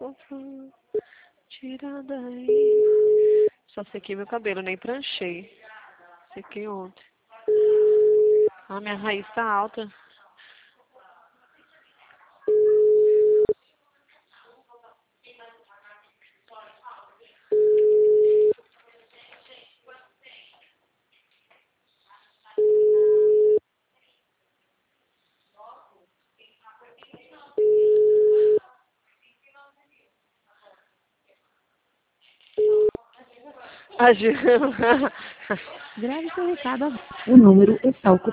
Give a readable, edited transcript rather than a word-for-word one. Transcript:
Tira daí. Só sequei meu cabelo, nem pranchei. Sequei ontem. Ah, minha raiz tá alta. A Ju... Grave seu recado agora. O número está ocupado.